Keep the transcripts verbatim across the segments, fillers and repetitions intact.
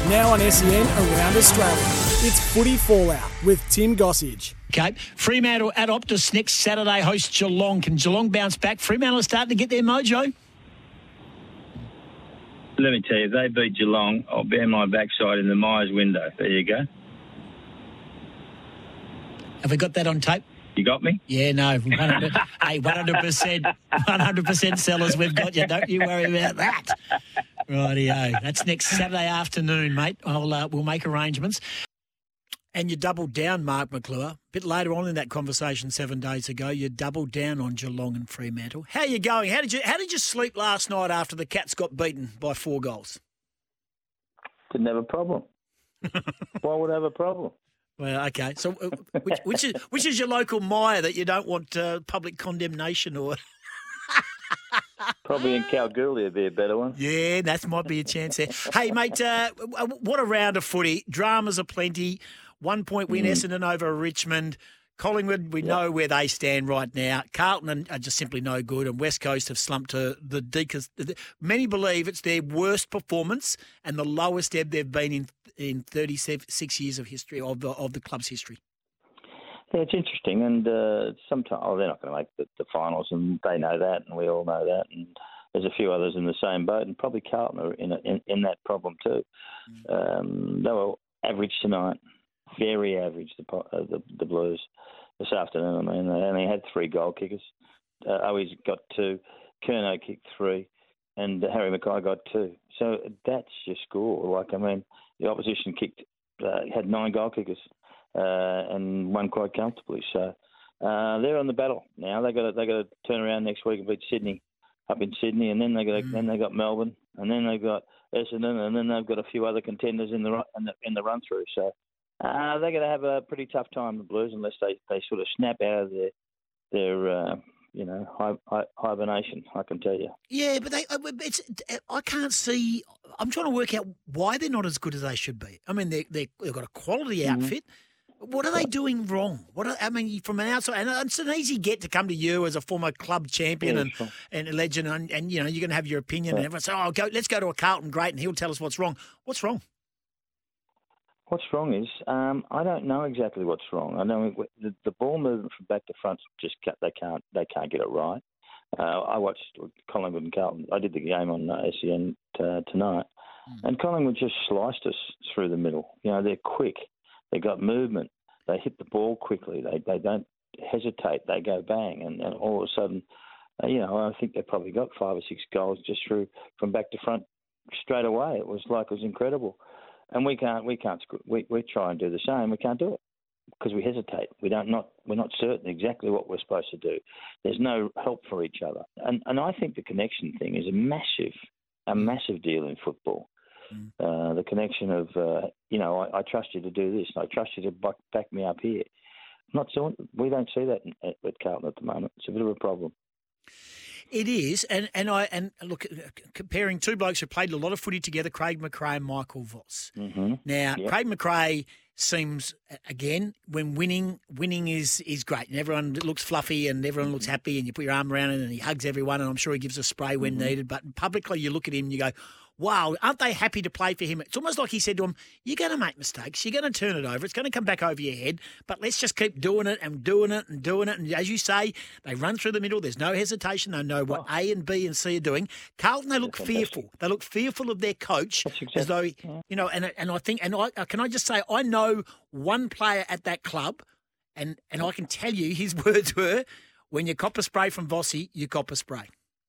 Now on S E N around Australia. It's Footy Fallout with Tim Gossage. Okay, Fremantle at Optus next Saturday hosts Geelong. Can Geelong bounce back? Fremantle are starting to get their mojo. Let me tell you, if they beat Geelong, I'll bear my backside in the Myers window. There you go. Have we got that on tape? You got me? Yeah, no. one hundred Hey, one hundred percent, one hundred percent sellers, we've got you. Don't you worry about that. Rightio. That's next Saturday afternoon, mate. I'll uh, we'll make arrangements. And you doubled down, Mark McClure. A bit later on in that conversation seven days ago, you doubled down on Geelong and Fremantle. How are you going? How did you How did you sleep last night after the Cats got beaten by four goals? Didn't have a problem. Why would I have a problem? Well, okay. So, uh, which, which is which is your local mire that you don't want uh, public condemnation or? Probably in Kalgoorlie would be a better one. Yeah, that might be a chance there. Hey, mate, uh, what a round of footy. Dramas aplenty. One point win, mm. Essendon over Richmond. Collingwood, we yep. know where they stand right now. Carlton are just simply no good, and West Coast have slumped to the deepest. Many believe it's their worst performance and the lowest ebb they've been in in thirty-six years of history of the of the club's history. Yeah, it's interesting, and uh, sometimes oh, they're not going to make the, the finals, and they know that, and we all know that, and there's a few others in the same boat, and probably Carlton are in a, in, in that problem too. Mm. Um, they were average tonight, very average. The uh, the, the Blues this afternoon. I mean, they only had three goal kickers. Uh, Owies got two, Curnow kicked three, and Harry Mackay got two. So that's your score. Like I mean, the opposition kicked uh, had nine goal kickers. Uh, and won quite comfortably. So uh, they're on the battle now. They got they got to turn around next week and beat Sydney up in Sydney, and then they got mm. then they got Melbourne, and then they got Essendon, and then they've got a few other contenders in the in the, in the run through. So uh, they're going to have a pretty tough time, the Blues, unless they, they sort of snap out of their their uh, you know hi, hi, hibernation. I can tell you. Yeah, but they it's I can't see. I'm trying to work out why they're not as good as they should be. I mean, they they they've got a quality mm-hmm. outfit. What are they doing wrong? What are, I mean, from an outside, and it's an easy get to come to you as a former club champion yeah, and, sure. and a legend, and, and you know you're going to have your opinion, yeah. and everyone say, "Oh, go, let's go to a Carlton great," and he'll tell us what's wrong. What's wrong? What's wrong is um, I don't know exactly what's wrong. I know the, the ball movement from back to front just they can't they can't get it right. Uh, I watched Collingwood and Carlton. I did the game on uh, S E N uh, tonight, mm. and Collingwood just sliced us through the middle. You know, they're quick. They got movement. They hit the ball quickly. They they don't hesitate. They go bang, and, and all of a sudden, uh, you know, I think they probably got five or six goals just through from back to front straight away. It was like it was incredible, and we can't we can't we we try and do the same. We can't do it because we hesitate. We don't not we're not certain exactly what we're supposed to do. There's no help for each other, and and I think the connection thing is a massive a massive deal in football. Mm. Uh, the connection of, uh, you know, I, I trust you to do this. I trust you to back, back me up here. Not so, we don't see that at, at Carlton at the moment. It's a bit of a problem. It is, and, and I and look, comparing two blokes who played a lot of footy together, Craig McRae and Michael Voss. Mm-hmm. Now, yep. Craig McRae seems, again, when winning, winning is is great, and everyone looks fluffy, and everyone mm-hmm. looks happy, and you put your arm around it, and he hugs everyone, and I'm sure he gives a spray when mm-hmm. needed. But publicly, you look at him, and you go, wow, aren't they happy to play for him? It's almost like he said to him, you're going to make mistakes. You're going to turn it over. It's going to come back over your head. But let's just keep doing it and doing it and doing it. And as you say, they run through the middle. There's no hesitation. They know what oh. A and B and C are doing. Carlton, they look That's fearful. Fantastic. They look fearful of their coach. Exactly, as though, yeah. you know, and and I think, and I can I just say, I know one player at that club, and, and I can tell you his words were, when you cop a spray from Vossi, you cop a spray.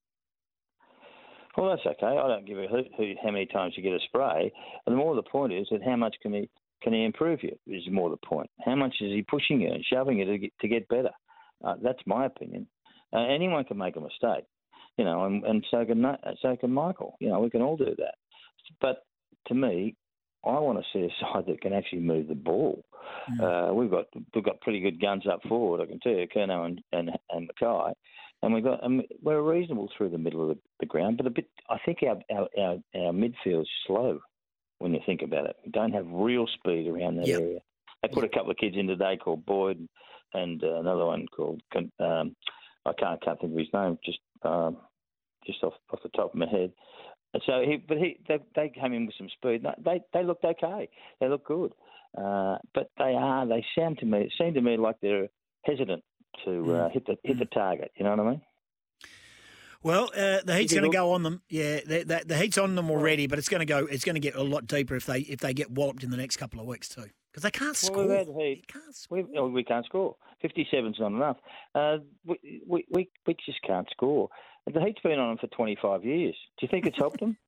Well, that's okay. I don't give a hoot who, how many times you get a spray. And the more the point is that how much can he can he improve you is more the point. How much is he pushing you and shoving you to get, to get better? Uh, that's my opinion. Uh, anyone can make a mistake, you know, and, and so can so can Michael. You know, we can all do that. But to me, I want to see a side that can actually move the ball. Mm. Uh, we've got we've got pretty good guns up forward, I can tell you, Curnow and and, and Mackay. And we've got, and we're reasonable through the middle of the, the ground, but a bit. I think our, our our our midfield's slow when you think about it. We don't have real speed around that yep. area. They put yep. a couple of kids in today called Boyd and uh, another one called um, I can't can't think of his name just um, just off off the top of my head. So he, but he, they, they came in with some speed. They, they looked okay. They look good, uh, but they are. They sound to me. It seemed to me like they're hesitant to uh, hit the hit the target. You know what I mean? Well, uh, the heat's going to go on them. Yeah, the, the, the heat's on them already, but it's going to go. It's going to get a lot deeper if they if they get walloped in the next couple of weeks too, because they can't well, score. We've had heat. They can't score. We, we can't score. Fifty-seven's not enough. Uh, we, we we we just can't score. The heat's been on them for twenty-five years. Do you think it's helped them?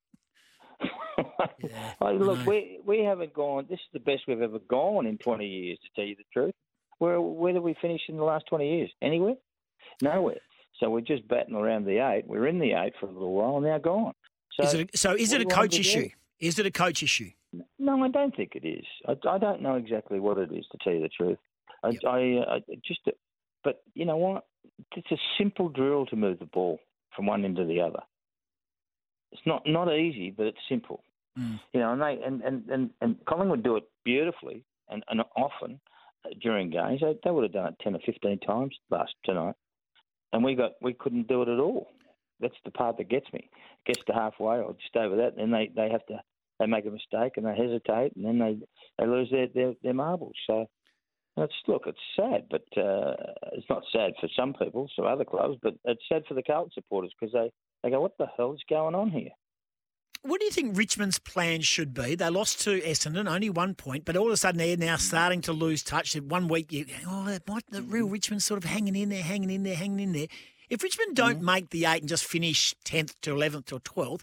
yeah, I, look, I we we haven't gone. This is the best we've ever gone in twenty years. To tell you the truth, where where did we finish in the last twenty years? Anywhere? Nowhere. So we're just batting around the eight. We're in the eight for a little while, now gone. So is it, so is it a coach issue? Is it a coach issue? No, I don't think it is. I, I don't know exactly what it is, to tell you the truth. I, yep. I, I just, but you know what? It's a simple drill to move the ball from one end to the other. It's not, not easy, but it's simple. Mm. You know, and they and, and, and, and Collingwood do it beautifully and, and often during games. They, they would have done it ten or fifteen times last tonight. And we got we couldn't do it at all. That's the part that gets me. It gets to halfway or just over that, and then they, they have to they make a mistake and they hesitate, and then they, they lose their, their, their marbles. So it's look, it's sad, but uh, it's not sad for some people, some other clubs, but it's sad for the Carlton supporters because they, they go, what the hell is going on here? What do you think Richmond's plan should be? They lost to Essendon, only one point, but all of a sudden they're now starting to lose touch. One week, you oh, might, the real Richmond's sort of hanging in there, hanging in there, hanging in there. If Richmond don't mm-hmm. make the eight and just finish tenth to eleventh or twelfth,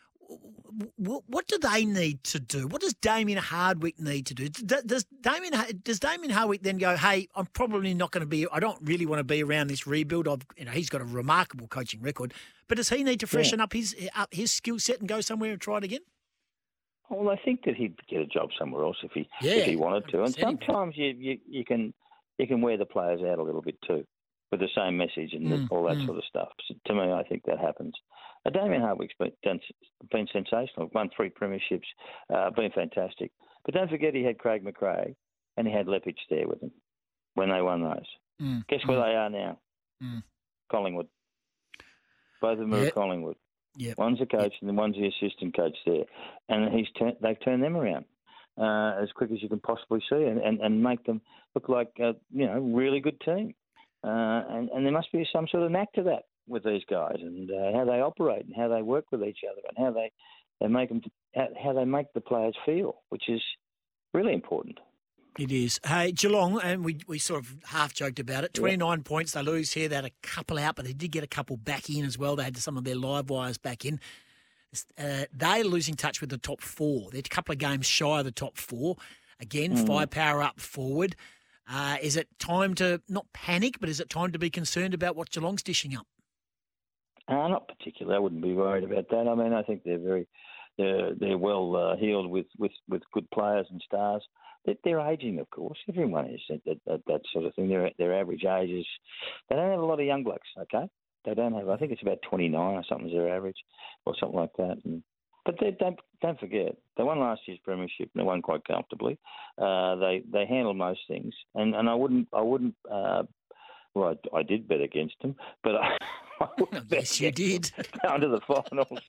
what do they need to do? What does Damien Hardwick need to do? Does Damien does Damien Hardwick then go, hey, I'm probably not going to be, I don't really want to be around this rebuild. I've, you know, he's got a remarkable coaching record, but does he need to freshen yeah. up his up his skill set and go somewhere and try it again? Well, I think that he'd get a job somewhere else if he yeah, if he wanted to. And sometimes you, you, you can you can wear the players out a little bit too, with the same message and mm, all that mm. sort of stuff. So to me, I think that happens. Uh, Damien Hardwick's been, done, been sensational, won three premierships, uh, been fantastic. But don't forget he had Craig McRae and he had Lepage there with him when they won those. Mm, Guess where mm. they are now? Mm. Collingwood. Both of them yep. are at Collingwood. Yep. One's a coach yep. and one's the assistant coach there. And he's tur- they've turned them around uh, as quick as you can possibly see and, and, and make them look like a you know, really good team. Uh, and, and there must be some sort of knack to that with these guys and uh, how they operate and how they work with each other and how they, they make them how they make the players feel, which is really important. It is. Hey, Geelong, and we, we sort of half joked about it, twenty-nine yeah. points. They lose here. They had a couple out, but they did get a couple back in as well. They had some of their live wires back in. Uh, they're losing touch with the top four. They're a couple of games shy of the top four. Again, mm. firepower up forward. Uh, is it time to not panic, but is it time to be concerned about what Geelong's dishing up? Uh, not particularly. I wouldn't be worried about that. I mean, I think they're very, they're they're well uh, heeled with, with, with good players and stars. They're, they're aging, of course. Everyone is that, that that sort of thing. Their their average age is. They don't have a lot of young blokes. Okay, they don't have. I think it's about twenty-nine or something is their average, or something like that. And, but they don't don't forget they won last year's premiership and they won quite comfortably. Uh, they they handle most things, and, and I wouldn't I wouldn't. Uh, well, I, I did bet against them, but I. I yes, you did. Down to the finals.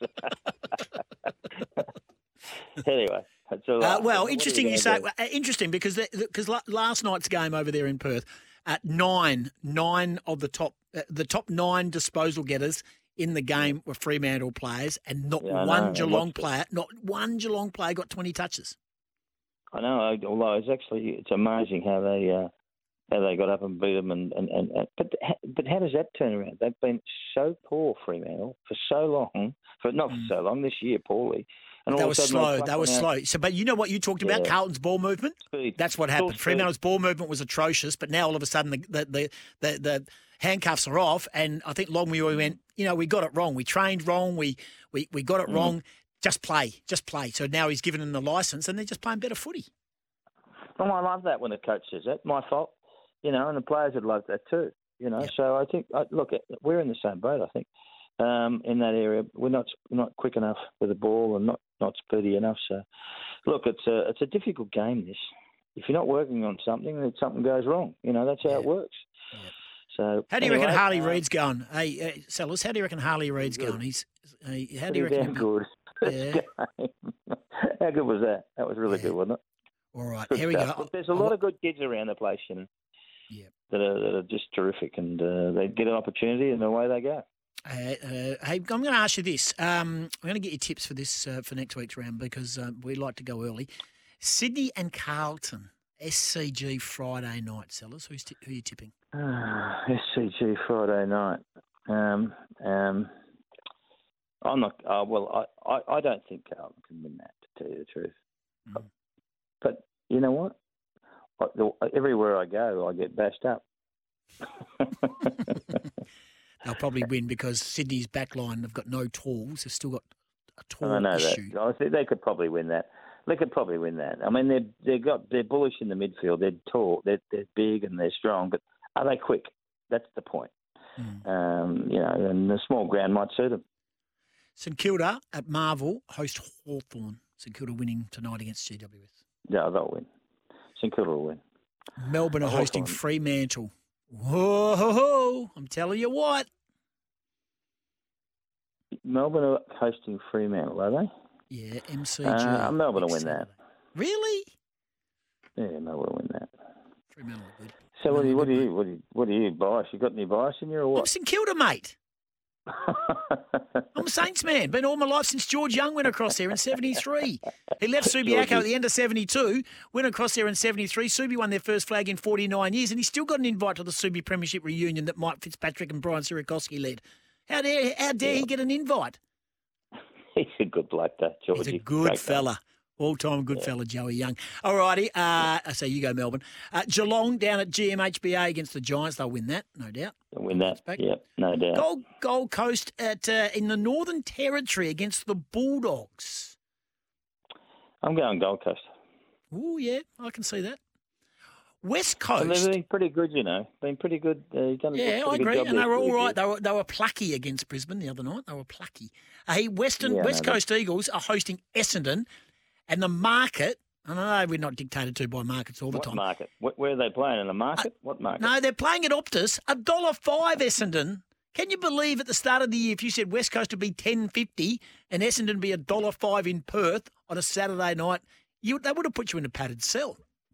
Anyway, that's all uh, right. well, What interesting you you say. do? Uh, interesting because because the, last night's game over there in Perth, at nine nine of the top uh, the top nine disposal getters in the game were Fremantle players, and not Yeah, I one know. Geelong player, not one Geelong player got twenty touches. I know. Although it's actually it's amazing how they. Uh, How they got up and beat them, and, and, and, and but but how does that turn around? They've been so poor, Fremantle, for so long, for not Mm. for so long this year, poorly. And That all was of a sudden slow. they That was pluck one out. slow. So, but you know what you talked about? Yeah. Carlton's ball movement. Speed. That's what Full happened. speed. Fremantle's ball movement was atrocious, but now all of a sudden the the the, the, the handcuffs are off, and I think Longmuir went. You know, we got it wrong. We trained wrong. We we, we got it Mm. wrong. Just play, just play. So now he's given them the license, and they're just playing better footy. Oh, I love that when a coach says that. My fault. You know, and the players would love that too. You know, Yep. so I think I, look, we're in the same boat. I think um, in that area, we're not we're not quick enough with the ball and not, not speedy enough. So, look, it's a it's a difficult game. This, if you're not working on something, then something goes wrong. You know, that's how Yeah. it works. Yep. So, How do you anyway, reckon Harley uh, Reid's going? Hey, uh, Sellers, how do you reckon Harley Reid's good. going? He's uh, how do you pretty reckon? damn good. first Yeah. game. How good was that? That was really Yeah. good, wasn't it? All right, Good here we stuff. go. Look, there's a lot of good kids around the place, and Yeah. that are, that are just terrific, and uh, they get an opportunity, and away they go. Uh, uh, hey, I'm going to ask you this. Um, I'm going to get your tips for this uh, for next week's round because uh, we like to go early. Sydney and Carlton, S C G Friday night, sellers. Who's t- who are you tipping? Ah, S C G Friday night. Um, um, I'm not. Uh, well, I, I, I don't think Carlton can win that, to tell you the truth. Mm. But you know what? I, the, everywhere I go, I get bashed up. They'll probably win because Sydney's back line have got no talls. They've still got a tall I know issue. that. I think they could probably win that. They could probably win that. I mean, they're they got they're bullish in the midfield. They're tall. They're they're big and they're strong. But are they quick? That's the point. Mm. Um, you know, and the small ground might suit them. St Kilda at Marvel host Hawthorn. St Kilda winning tonight against G W S. Yeah, they'll win. St Kilda will win. Melbourne are hosting Fremantle. Whoa, ho, ho. I'm telling you what. Melbourne are hosting Fremantle, are they? Yeah, M C G. Uh, Melbourne will win that. Really? Yeah, Melbourne will win that. Fremantle are good. So what do you what do Melbourne you what do you what do you bias? You got any bias in you or I'm what? St Kilda, mate. I'm a Saints man. Been all my life since George Young went across there in seventy-three. He left Subiaco at the end of seventy-two, went across there in seventy-three. Subi won their first flag in forty-nine years, and he's still got an invite to the Subi Premiership reunion that Mike Fitzpatrick and Brian Sierakowski led. How dare, how dare he get an invite? He's a good bloke, that Georgie. He's a good Great fella. guy. All-time good fella, Joey Young. All righty. Uh, so you go, Melbourne. Uh, Geelong down at G M H B A against the Giants. They'll win that, no doubt. They'll win that. Yep, no doubt. Gold, Gold Coast at uh, in the Northern Territory against the Bulldogs. I'm going Gold Coast. Oh, yeah, I can see that. West And Coast. they've been pretty good, you know. Been pretty good. Uh, he's done a Yeah, pretty I good agree. job And there they were for all the right. year. They were they were plucky against Brisbane the other night. They were plucky. Hey, Western Yeah, West no, Coast Eagles are hosting Essendon, and the market. I know we're not dictated to by markets all the What time. market? Where, where are they playing? In the market? Uh, what market? No, they're playing at Optus. A dollar five Essendon. Can you believe at the start of the year, if you said West Coast would be ten fifty and Essendon would be a dollar five in Perth on a Saturday night, you they would have put you in a padded cell.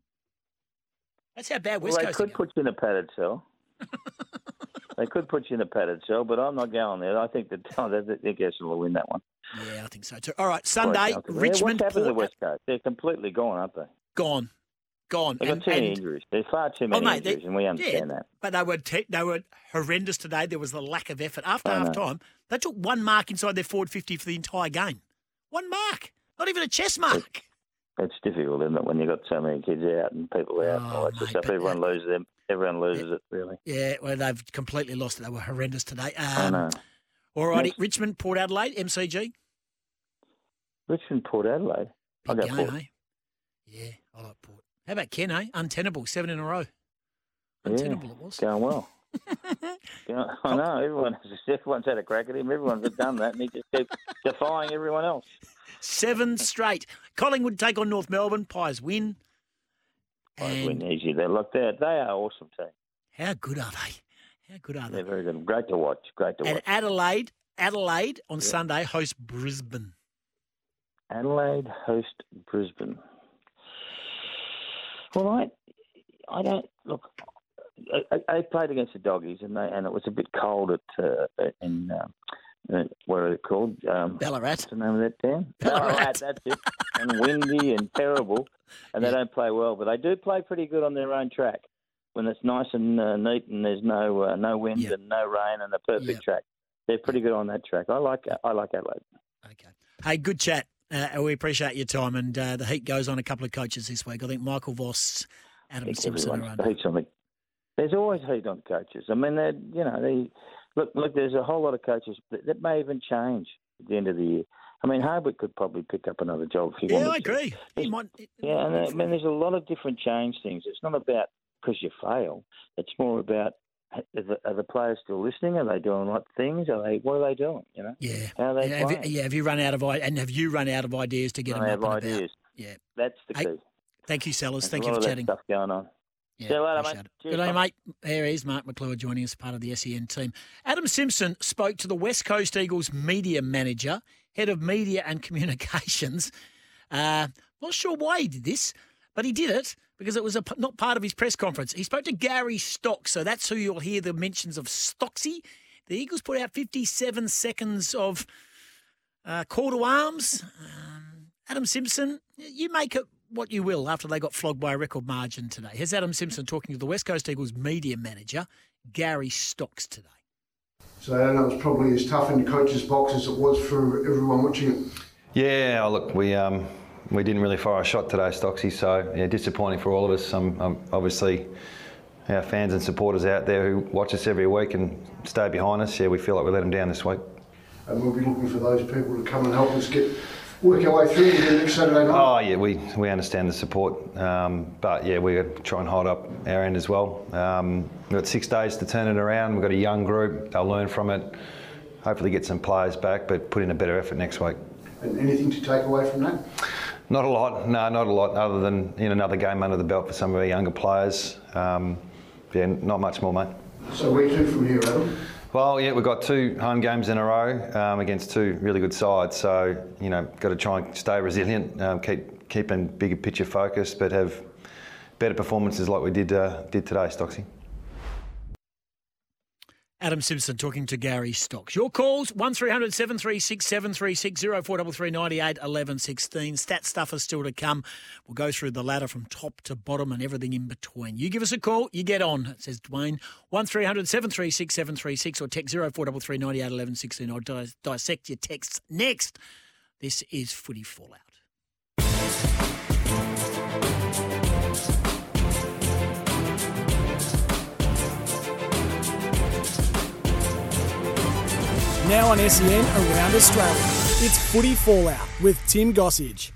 That's how bad West well, they Coast could are put you in a padded cell. They could put you in a padded cell, but I'm not going there. I think that oh, I think Essendon will win that one. Yeah, I think so too. All right, Sunday, Quite comfortable. Richmond, Yeah, what's happened to the Port, West Coast? They're completely gone, aren't they? gone, gone. They've got And- too many and- injuries. There's far too many Oh, mate, they- injuries, and we understand yeah, that. But they were te- they were horrendous today. There was the lack of effort. After I know. half time, they took one mark inside their forward fifty for the entire game. One mark. Not even a chess mark. It's difficult, isn't it, when you've got so many kids out and people out and all Oh, that sort of mate, stuff. but Everyone that- loses them. Everyone loses it, really. Yeah, well, they've completely lost it. They were horrendous today. I Um, know. all righty, Next. Richmond, Port Adelaide, M C G. Richmond, Port Adelaide. I Big go game, Port. eh? Yeah, I like Port. How about Ken, eh? Untenable, seven in a row. Yeah, Untenable it was. going well. Going- I know. Everyone, everyone's had a crack at him. Everyone's done that, and he just keeps defying everyone else. Seven straight. Collingwood take on North Melbourne. Pies win. I And win easy there. Look, they they are awesome team. how good are they? How good are they? They're very good. Great to watch. Great to And watch. Adelaide, Adelaide on Sunday hosts Brisbane. Adelaide host Brisbane. Well, I, I don't look. I, I played against the Doggies, and they and it was a bit cold at uh, in um, uh, what are it called? Um, Ballarat. What's the name of that town? Ballarat. That's it. And windy and terrible, and they Yeah. don't play well, but they do play pretty good on their own track when it's nice and uh, neat and there's no uh, no wind Yep. and no rain and a perfect Yep. track. They're pretty good on that track. I like I like Adelaide. Okay. Hey, good chat. Uh, we appreciate your time. And uh, the heat goes on a couple of coaches this week. I think Michael Voss, I Adam think Simpson are everyone's under. heat's on the. There's always heat on coaches. I mean, they you know they look look. There's a whole lot of coaches that, that may even change at the end of the year. I mean, Hardwick could probably pick up another job if he Yeah, wanted I to. agree. He It's- might, Yeah, and I mean, there's a lot of different change things. It's not about because you fail. It's more about are the, are the players still listening? Are they doing right things? Are they? What are they doing? You know? yeah. How are they And have you, playing? yeah, have you run out of i- and have you run out of ideas to get I them have up and ideas. about? Yeah. That's the Hey, key. Thank you, Sellers. There's Thank a you lot for of chatting. that stuff going on. Yeah, See you later, appreciate mate. it. Cheers, Good day, mate. mate. There he is, Mark McClure, joining us, part of the S E N team. Adam Simpson spoke to the West Coast Eagles media manager. head of media and communications. Uh, not sure why he did this, but he did it because it was a, not part of his press conference. He spoke to Gary Stocks, so that's who you'll hear the mentions of Stocksy. The Eagles put out fifty-seven seconds of uh, call to arms. Um, Adam Simpson, you make it what you will after they got flogged by a record margin today. Here's Adam Simpson talking to the West Coast Eagles media manager, Gary Stocks, today. So I know it was probably as tough in the coach's box as it was for everyone watching it. Yeah, oh, look, we um, we didn't really fire a shot today, Stocksy, so yeah, disappointing for all of us. Um, um, obviously, our fans and supporters out there who watch us every week and stay behind us, yeah, we feel like we let them down this week. And we'll be looking for those people to come and help us get work our way through the next Saturday night. Oh yeah, we, we understand the support, um, but yeah, we're going to try and hold up our end as well. Um, we've got six days to turn it around. We've got a young group, they'll learn from it, hopefully get some players back, but put in a better effort next week. And anything to take away from that? Not a lot, no, not a lot, other than in another game under the belt for some of our younger players. Um, yeah, not much more, mate. So where to from here, Adam? Well, yeah, we've got two home games in a row um, against two really good sides. So, you know, got to try and stay resilient, um, keep keeping bigger picture focused, but have better performances like we did uh, did today, Stocksy. Adam Simpson talking to Gary Stocks. Your calls, one three hundred seven three six seven three six, oh four three three, nine eight, eleven sixteen. Stat stuff is still to come. We'll go through the ladder from top to bottom and everything in between. You give us a call, you get on, it says Dwayne. one three hundred seven three six seven three six or text oh four three three, nine eight, eleven sixteen. I'll dis- dissect your texts next. This is Footy Fallout. Now on S E N around Australia, it's Footy Fallout with Tim Gossage.